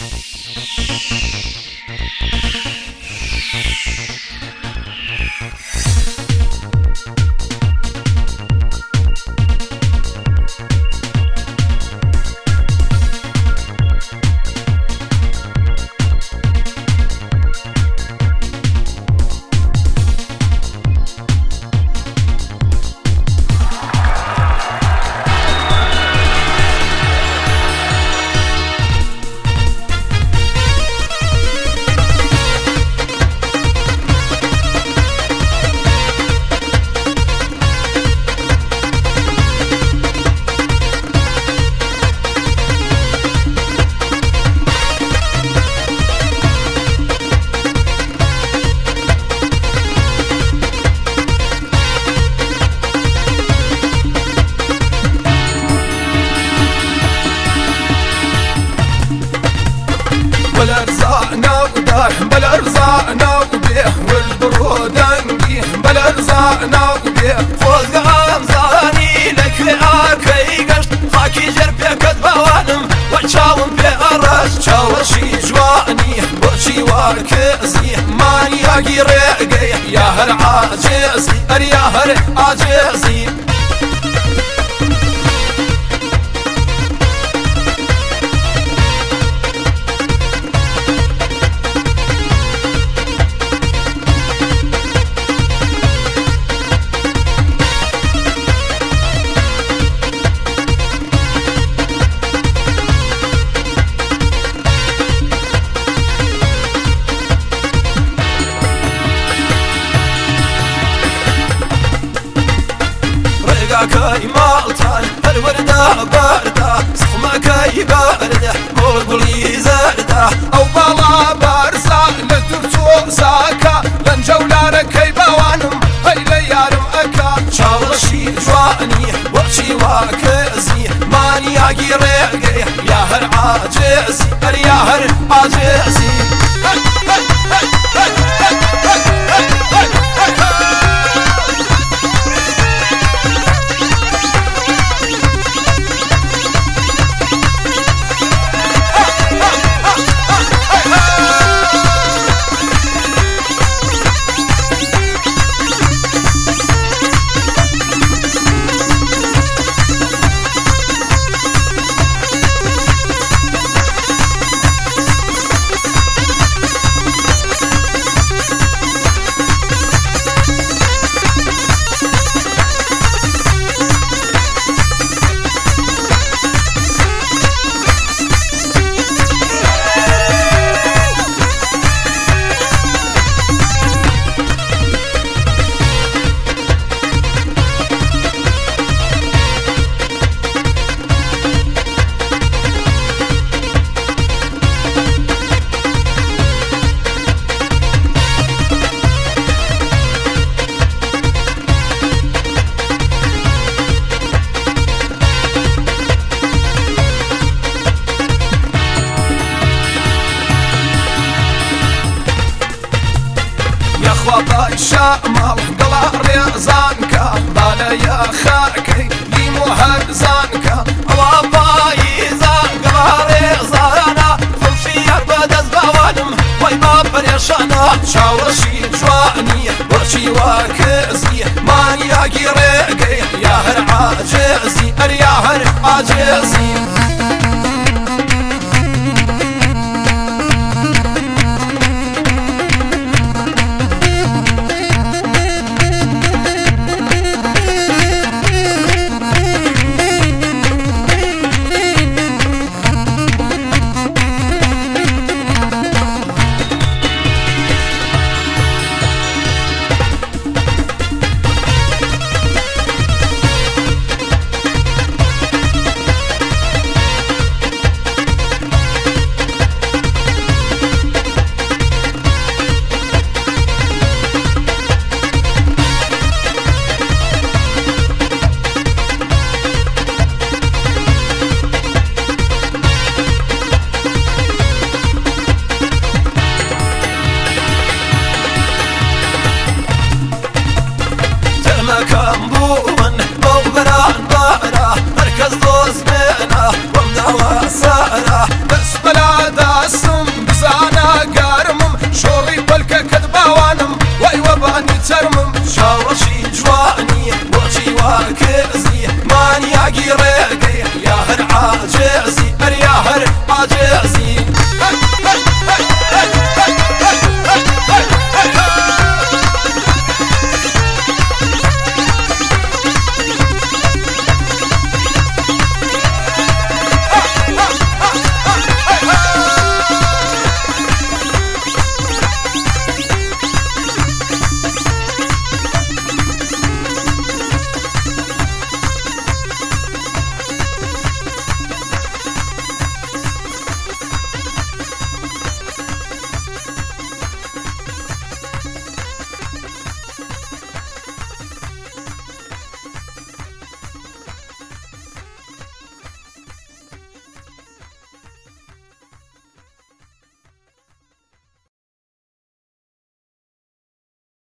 بالارزاقنا وداح بالارزاقنا وبيه والبرودنجي بالارزاقنا وبيه فوز غمزاني لك اكي قشت خاكي جربي كدبوانم وشاوم بأرش شاوشي جواني بوشي واركزي ماني اقي رقي يا هر عاجزي يا هر عاجزي كاي مالتان الوردة باردة صخمة كاي باردة قولي زردة أو بالا بارسا لدرتو ساكا لنجولار كاي بوانم هاي ليارم أكا شاوشي جواني وشي واكزي ماني اقي رقي يا هر عاجزي يا هر عاجزي خواطا شامل قلا ريزانكا بالا يا خاكي ليمو هرزانكا وابايزا قلا ريزانا خمشي بدز بوانم ويما بريشانا شاورشي جواني وشي واكزي ماني اقي رقي يا هر عاجزي يا هر عاجزي كمبون بوبران بارا مركز دوز بينا ومدعوة سارة بس بلا داس باقي